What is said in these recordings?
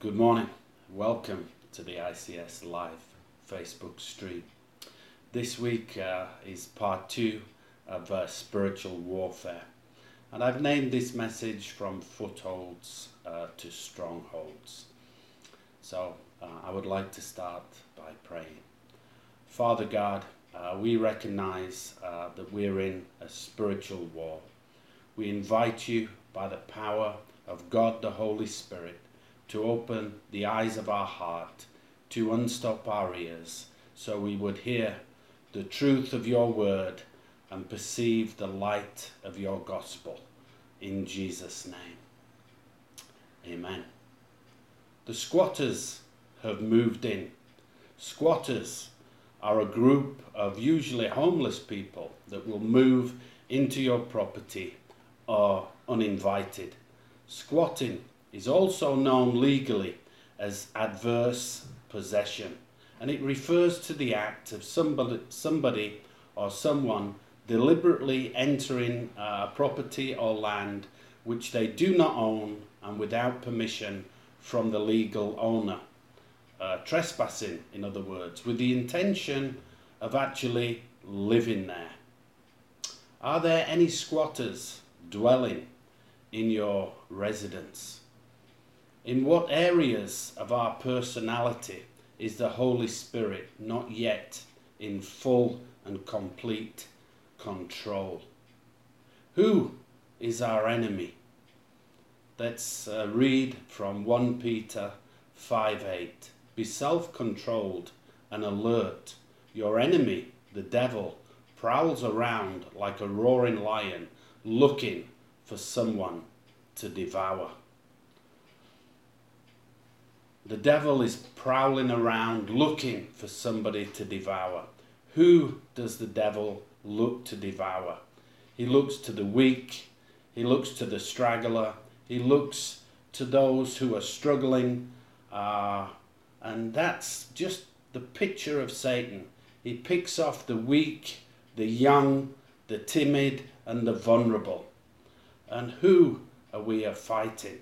Good morning. Welcome to the ICS Live Facebook stream. This week is part 2 of spiritual warfare, and I've named this message From Footholds to Strongholds. So I would like to start by praying. Father God, we recognize that we're in a spiritual war. We invite you by the power of God the Holy Spirit to open the eyes of our heart, to unstop our ears, so we would hear the truth of your word and perceive the light of your gospel. In Jesus' name, amen. The squatters have moved in. Squatters are a group of usually homeless people that will move into your property or uninvited. Squatting is also known legally as adverse possession, and it refers to the act of somebody or someone deliberately entering a property or land which they do not own and without permission from the legal owner. Trespassing, in other words, with the intention of actually living there. Are there any squatters dwelling in your residence? In what areas of our personality is the Holy Spirit not yet in full and complete control? Who is our enemy? Let's read from 1 Peter 5:8. Be self-controlled and alert. Your enemy, the devil, prowls around like a roaring lion, looking for someone to devour. The devil is prowling around looking for somebody to devour. Who does the devil look to devour? He looks to the weak. He looks to the straggler. He looks to those who are struggling. And that's just the picture of Satan. He picks off the weak, the young, the timid, and the vulnerable. And who are we fighting?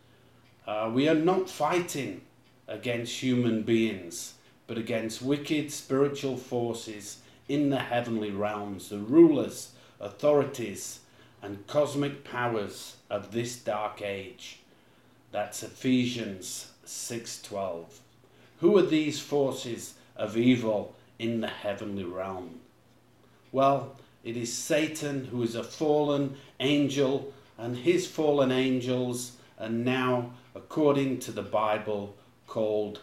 We are not fighting against human beings, but against wicked spiritual forces in the heavenly realms, the rulers, authorities, and cosmic powers of this dark age. That's Ephesians 6:12. Who are these forces of evil in the heavenly realm? Well, it is Satan, who is a fallen angel, and his fallen angels are now, according to the Bible, called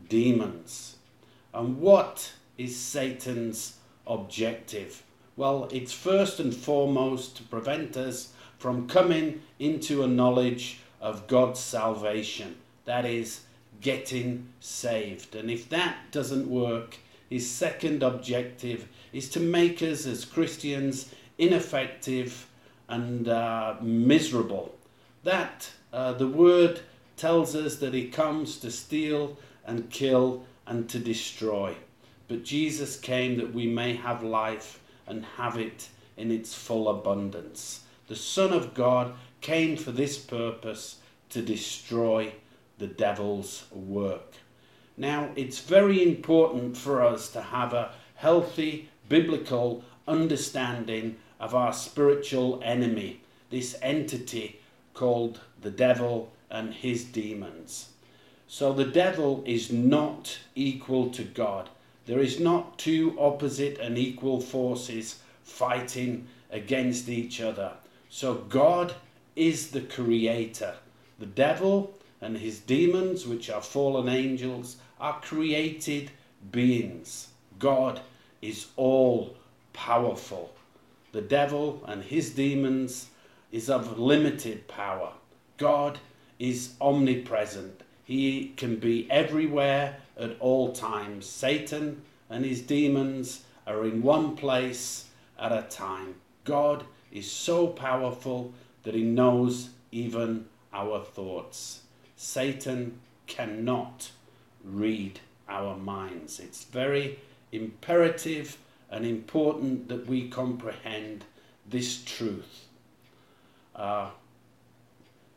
demons. And what is Satan's objective? Well, it's first and foremost to prevent us from coming into a knowledge of God's salvation. That is, getting saved. And if that doesn't work, his second objective is to make us as Christians ineffective and miserable. That the word tells us that he comes to steal and kill and to destroy. But Jesus came that we may have life and have it in its full abundance. The Son of God came for this purpose, to destroy the devil's work. Now, it's very important for us to have a healthy biblical understanding of our spiritual enemy, this entity called the devil and his demons. So the devil is not equal to God. There is not two opposite and equal forces fighting against each other. So God is the creator. The devil and his demons, which are fallen angels, are created beings. God is all powerful. The devil and his demons is of limited power. God is omnipresent. He can be everywhere at all times. Satan and his demons are in one place at a time. God is so powerful that he knows even our thoughts. Satan cannot read our minds. It's very imperative and important that we comprehend this truth.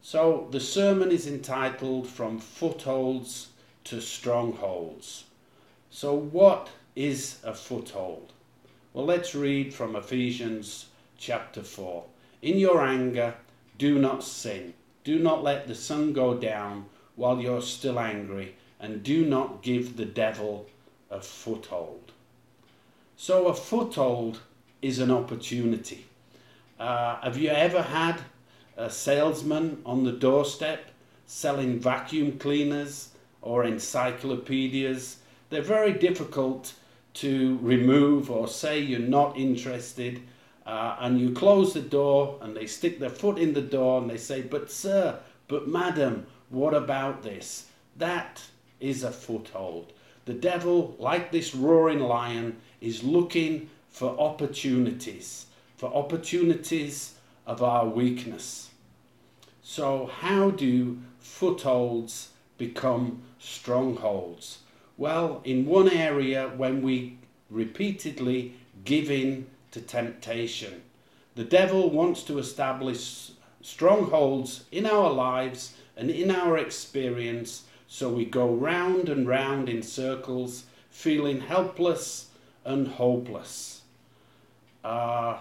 So the sermon is entitled From Footholds to Strongholds. So what is a foothold? Well, let's read from Ephesians chapter 4. In your anger, do not sin. Do not let the sun go down while you're still angry, and do not give the devil a foothold. So a foothold is an opportunity. Have you ever had a salesman on the doorstep selling vacuum cleaners or encyclopedias? They're very difficult to remove or say you're not interested, and you close the door and they stick their foot in the door and they say, but sir, but madam, what about this? That is a foothold. The devil, like this roaring lion, is looking for opportunities of our weakness. So how do footholds become strongholds? Well, in one area, when we repeatedly give in to temptation. The devil wants to establish strongholds in our lives and in our experience, so we go round and round in circles, feeling helpless and hopeless. A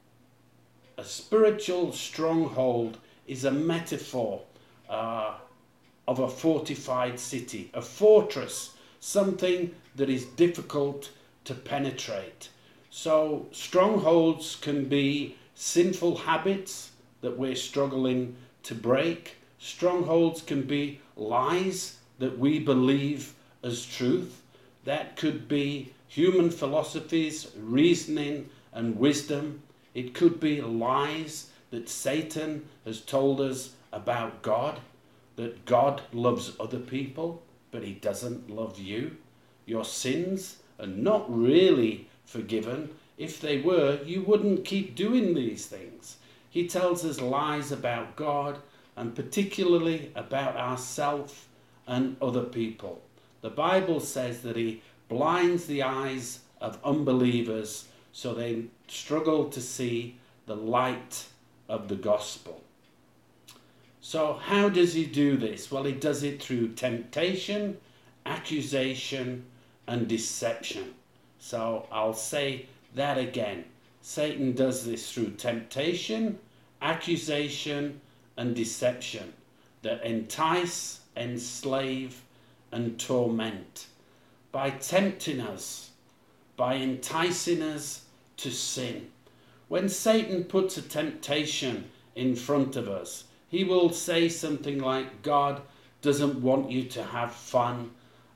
spiritual stronghold is a metaphor of a fortified city, a fortress, something that is difficult to penetrate. So strongholds can be sinful habits that we're struggling to break. Strongholds can be lies that we believe as truth. That could be human philosophies, reasoning and wisdom. It could be lies that Satan has told us about God, that God loves other people, but he doesn't love you. Your sins are not really forgiven. If they were, you wouldn't keep doing these things. He tells us lies about God and particularly about ourselves and other people. The Bible says that he blinds the eyes of unbelievers so they struggle to see the light of the gospel. So how does he do this? Well, he does it through temptation, accusation, and deception. So I'll say that again. Satan does this through temptation, accusation, and deception that entice, enslave, and torment. By tempting us, by enticing us to sin. When Satan puts a temptation in front of us, he will say something like, God doesn't want you to have fun.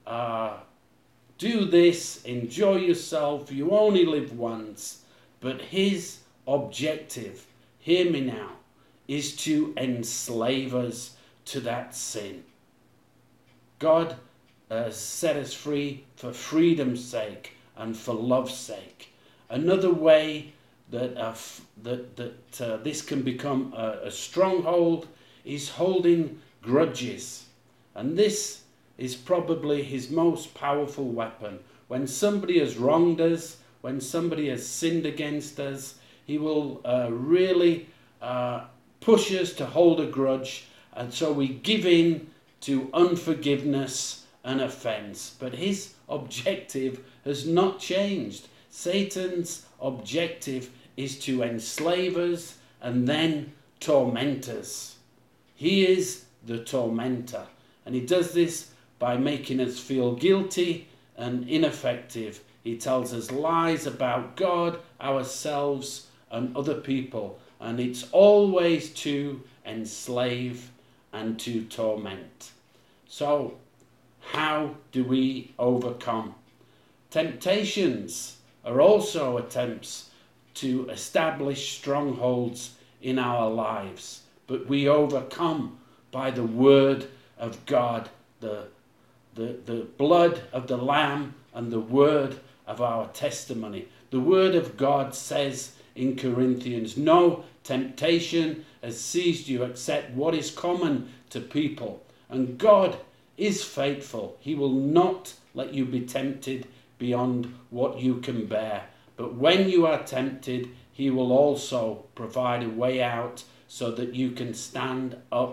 Do this, enjoy yourself, you only live once. But his objective, hear me now, is to enslave us to that sin. God has set us free for freedom's sake and for love's sake. Another way that this can become a stronghold is holding grudges. And this is probably his most powerful weapon. When somebody has wronged us, when somebody has sinned against us, he will really push us to hold a grudge, and so we give in to unforgiveness and offense. But his objective has not changed. Satan's objective is to enslave us and then torment us. He is the tormentor, and he does this by making us feel guilty and ineffective. He tells us lies about God, ourselves, and other people, and it's always to enslave and to torment. So, how do we overcome? Temptations are also attempts to establish strongholds in our lives, but we overcome by the word of God, the blood of the Lamb and the word of our testimony. The word of God says in Corinthians, no temptation has seized you except what is common to people. And God is faithful. He will not let you be tempted beyond what you can bear. But when you are tempted, he will also provide a way out so that you can stand up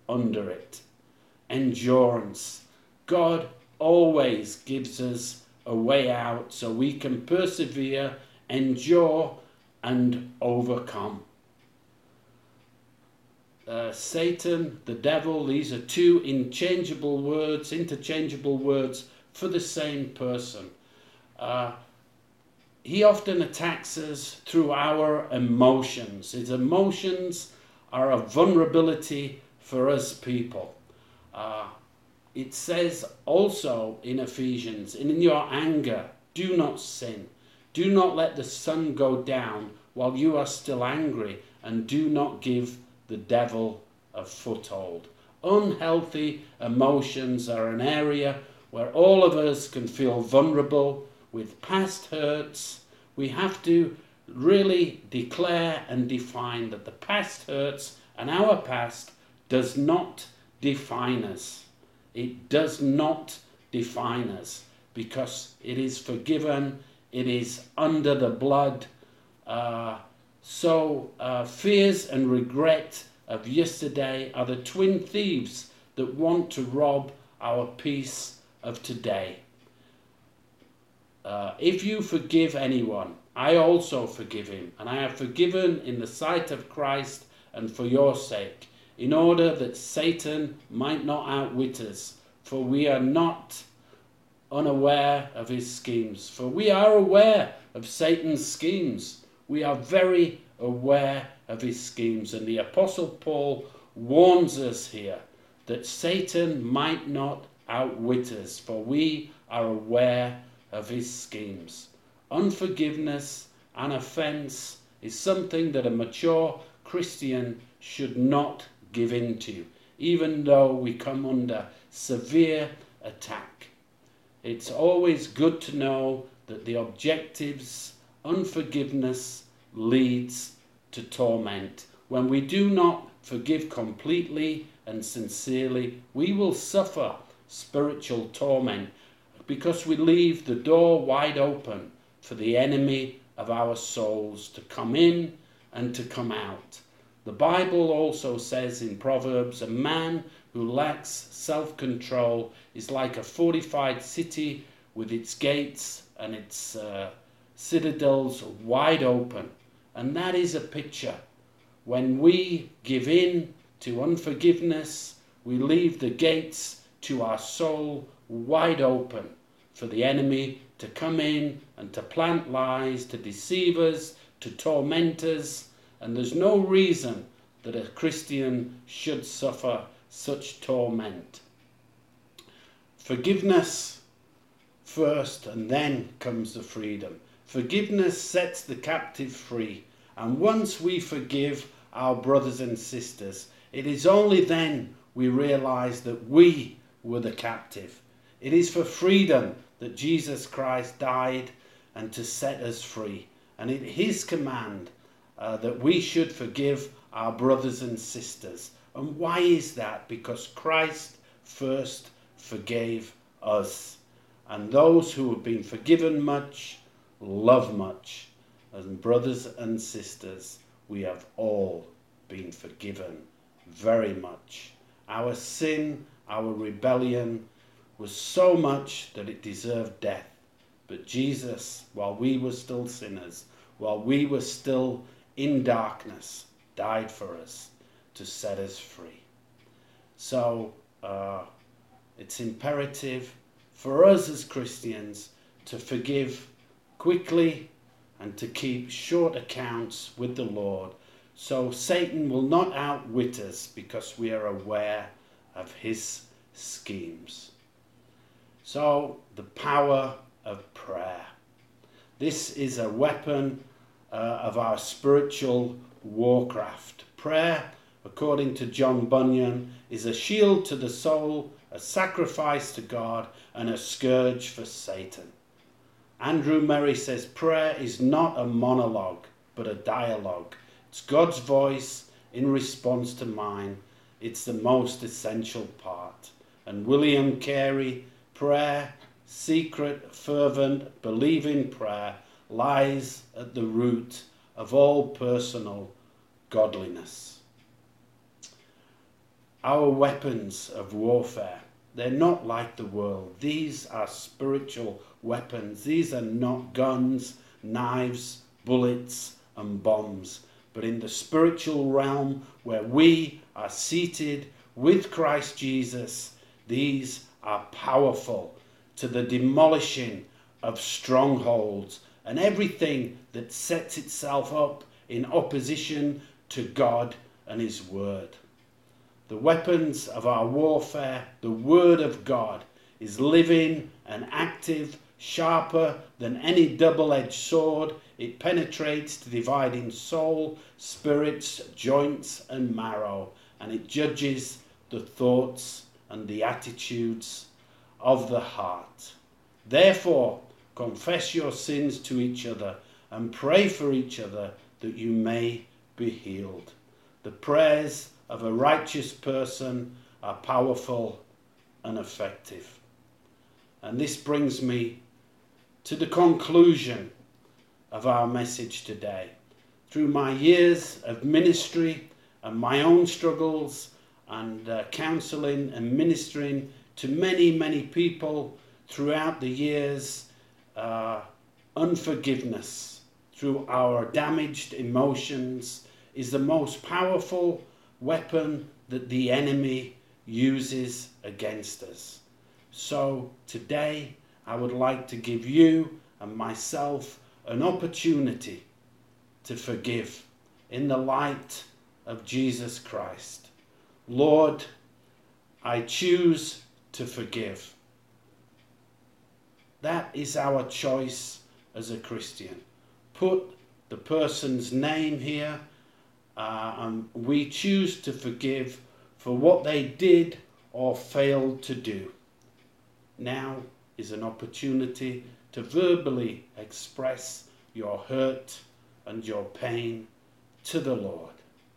under it. Endurance. God always gives us a way out so we can persevere, endure, and overcome. Satan, the devil, these are two interchangeable words for the same person. He often attacks us through our emotions. His emotions are a vulnerability for us people. It says also in Ephesians, in your anger, do not sin. Do not let the sun go down while you are still angry, and do not give the devil a foothold. Unhealthy emotions are an area where all of us can feel vulnerable with past hurts. We have to really declare and define that the past hurts and our past does not define us. It does not define us because it is forgiven. It is under the blood. Fears and regret of yesterday are the twin thieves that want to rob our peace of today. If you forgive anyone, I also forgive him, and I have forgiven in the sight of Christ and for your sake, in order that Satan might not outwit us, for we are not unaware of his schemes. For we are aware of Satan's schemes. We are very aware of his schemes. And the Apostle Paul warns us here that Satan might not outwit us, for we are aware of his schemes. Unforgiveness and offense is something that a mature Christian should not give in to, even though we come under severe attack. It's always good to know that the objectives, unforgiveness leads to torment. When we do not forgive completely and sincerely, we will suffer spiritual torment because we leave the door wide open for the enemy of our souls to come in and to come out. The Bible also says in Proverbs, a man who lacks self-control is like a fortified city with its gates and its citadels wide open. And that is a picture. When we give in to unforgiveness, we leave the gates to our soul wide open for the enemy to come in and to plant lies, to deceive us, to torment us. And there's no reason that a Christian should suffer such torment. Forgiveness first, and then comes the freedom. Forgiveness sets the captive free. And once we forgive our brothers and sisters, it is only then we realize that we were the captive. It is for freedom that Jesus Christ died and to set us free. And it is his command that we should forgive our brothers and sisters. And why is that? Because Christ first forgave us. And those who have been forgiven much, love much. And brothers and sisters, we have all been forgiven very much. Our sin, our rebellion was so much that it deserved death. But Jesus, while we were still sinners, while we were still in darkness, died for us to set us free. So it's imperative for us as Christians to forgive quickly and to keep short accounts with the Lord, so Satan will not outwit us because we are aware of his schemes. So the power of prayer. This is a weapon of our spiritual warcraft. Prayer, according to John Bunyan, is a shield to the soul, a sacrifice to God, and a scourge for Satan. Andrew Murray says prayer is not a monologue, but a dialogue. It's God's voice in response to mine. It's the most essential part. And William Carey, prayer, secret, fervent, believing prayer, lies at the root of all personal godliness. Our weapons of warfare, they're not like the world. These are spiritual weapons. These are not guns, knives, bullets, and bombs. But in the spiritual realm where we are seated with Christ Jesus, these are powerful to the demolishing of strongholds and everything that sets itself up in opposition to God and His Word. The weapons of our warfare, the Word of God, is living and active, sharper than any double-edged sword. It penetrates to dividing soul, spirits, joints and marrow, and it judges the thoughts and the attitudes of the heart. Therefore, confess your sins to each other and pray for each other that you may be healed. The prayers of a righteous person are powerful and effective. And this brings me to the conclusion of our message today. Through my years of ministry and my own struggles and counseling and ministering to many, many people throughout the years, unforgiveness through our damaged emotions is the most powerful weapon that the enemy uses against us. So today I would like to give you and myself an opportunity to forgive in the light of Jesus Christ. Lord, I choose to forgive. That is our choice as a Christian. Put the person's name here, and we choose to forgive for what they did or failed to do. Now is an opportunity to verbally express your hurt and your pain to the Lord.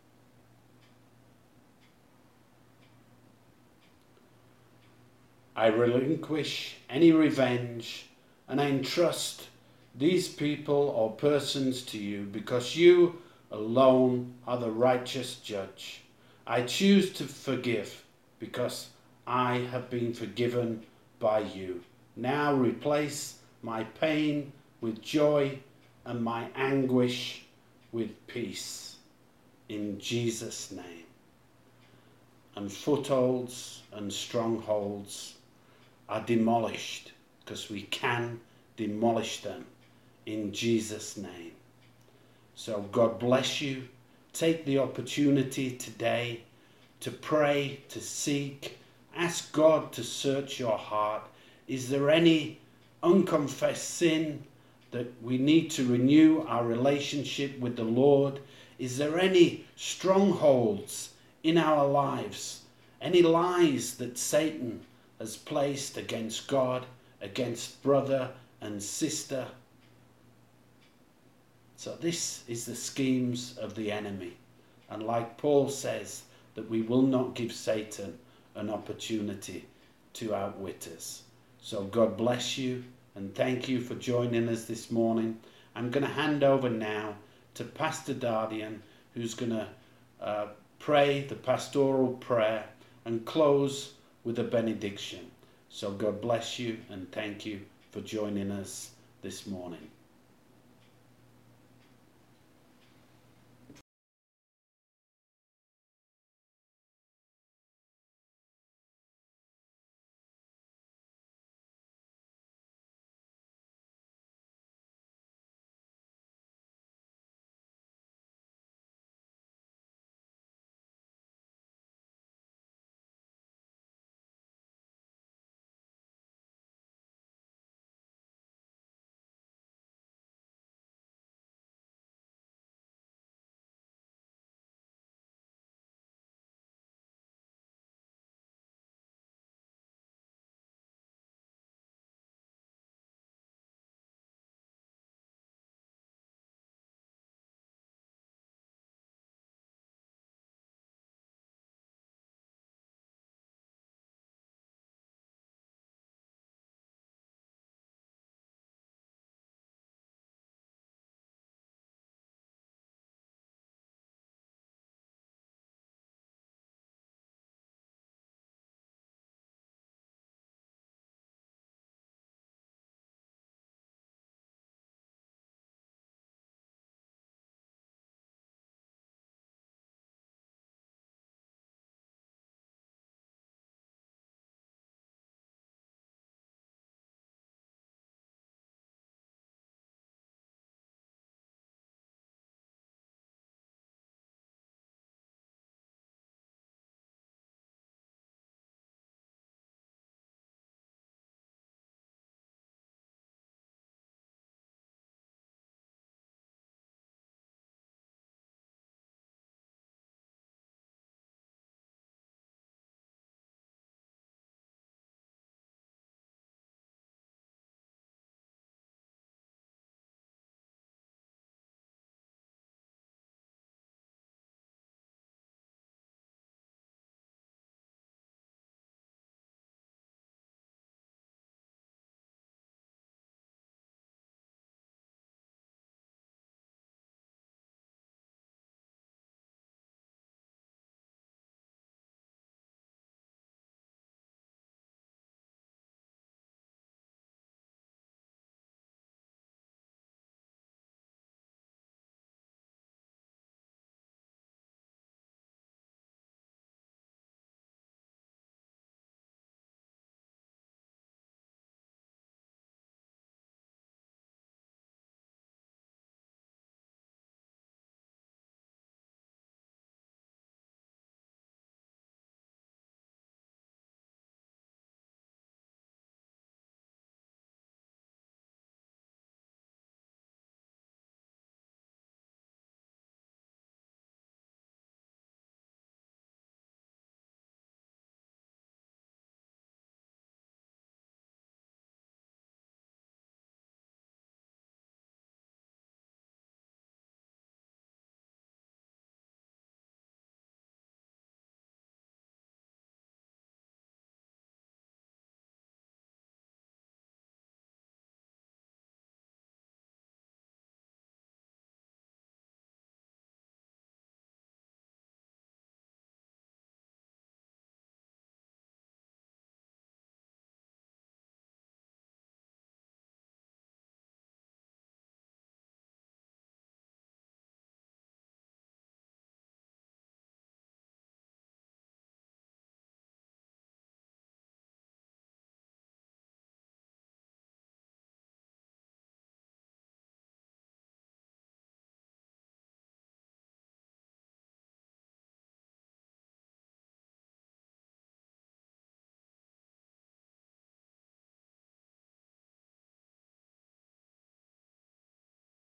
I relinquish any revenge and I entrust these people or persons to you because you alone are the righteous judge. I choose to forgive because I have been forgiven by you. Now replace my pain with joy and my anguish with peace. In Jesus' name. And footholds and strongholds are demolished because we can demolish them in Jesus' name. So God bless you. Take the opportunity today to pray, to seek, ask God to search your heart. Is there any unconfessed sin that we need to renew our relationship with the Lord? Is there any strongholds in our lives? Any lies that Satan has placed against God, against brother and sister? So this is the schemes of the enemy. And like Paul says, that we will not give Satan an opportunity to outwit us. So God bless you and thank you for joining us this morning. I'm going to hand over now to Pastor Dardian, who's going to pray the pastoral prayer and close with a benediction. So God bless you and thank you for joining us this morning.